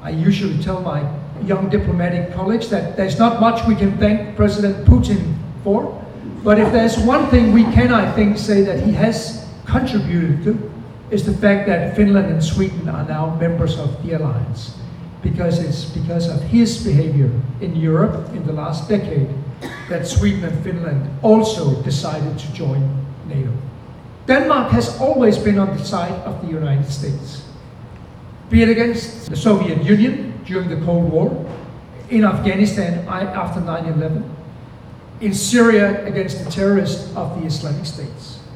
I usually tell my young diplomatic colleagues that there's not much we can thank President Putin for, but if there's one thing we can, I think, say that he has contributed to, is the fact that Finland and Sweden are now members of the alliance, because it's because of his behavior in Europe in the last decade that Sweden and Finland also decided to join NATO. Denmark has always been on the side of the United States, be it against the Soviet Union during the Cold War, in Afghanistan after 9/11, in Syria against the terrorists of the Islamic States.